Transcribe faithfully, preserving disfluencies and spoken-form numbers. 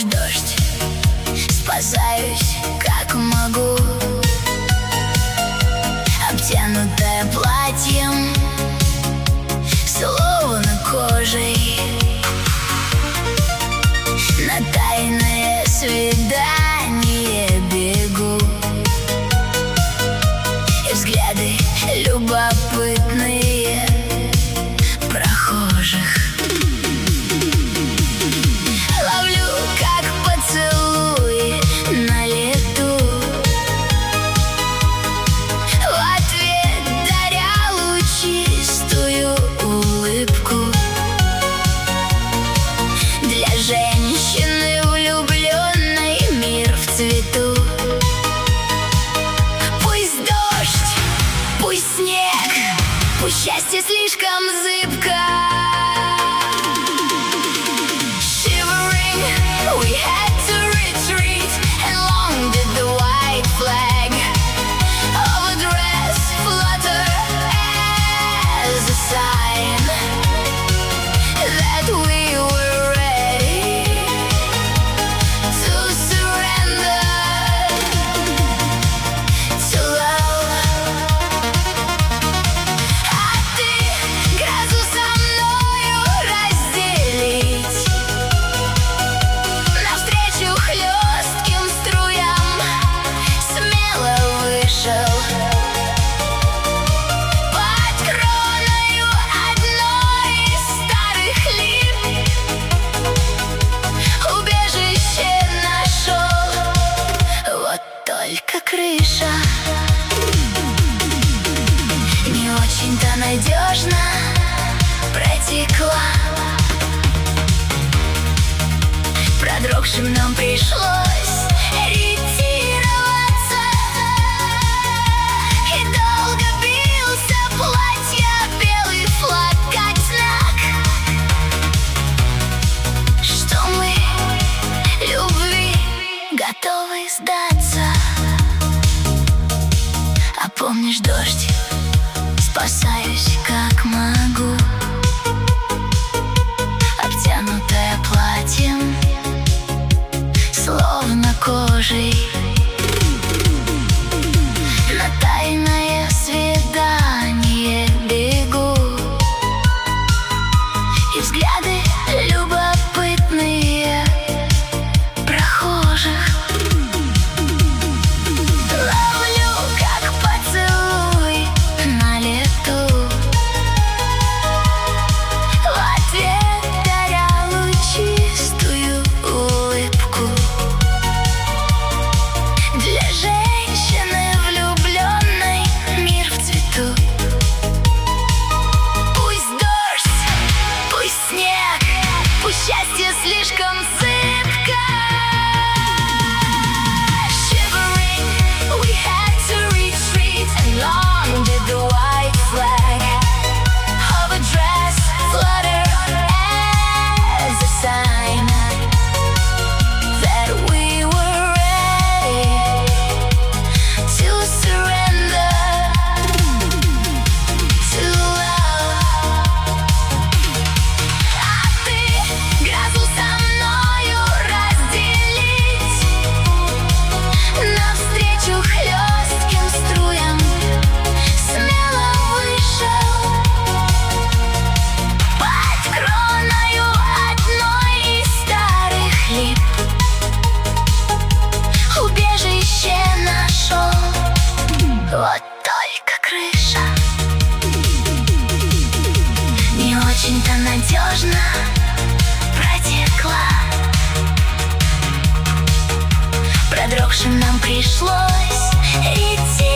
помнишь дождь? Спасаюсь, как могу, обтянутая платьем, словно кожей. На тайное свидание бегу, и взгляды любопытные прохожих ловлю, как поцелуи на лету, в ответ даря лучистую улыбку. Для женщины влюбленной мир в цвету. Пусть дождь, пусть снег, пусть счастье слишком зыбко. Shivering, we had to retreat, and long did the white flag of a dress flutter as a sign that we were ready to surrender to love. А ты грозу со мною разделить, навстречу хлестким струям смело вышел под кроною одной из старых лип. Убежище нашел, вот только крыша не очень-то надежно протекла. Продрогшим нам пришлось ретироваться, и долго бился платья белый флаг как знак, что мы любви готовы сдаться. А помнишь дождь? Спасаюсь, как могу, обтянутая платьем, словно кожей. На тайное свидание бегу, и взгляды любопытные прохожих ловлю, как поцелуй на лету, в ответ даря лучистую улыбку. Для женщины влюбленной мир в цвету. Пусть дождь, пусть снег, пусть счастье слишком зыбко. Shivering, we had to retreat, and long did the white flag of a dress flutter as a sign that we were ready to surrender to love. А ты грозу со мною разделить, навстречу хлестким струям смело вышел под кроною одной из старых лип. Убежище нашел, вот только крыша не очень-то надежно протекла. Продрогшим нам пришлось идти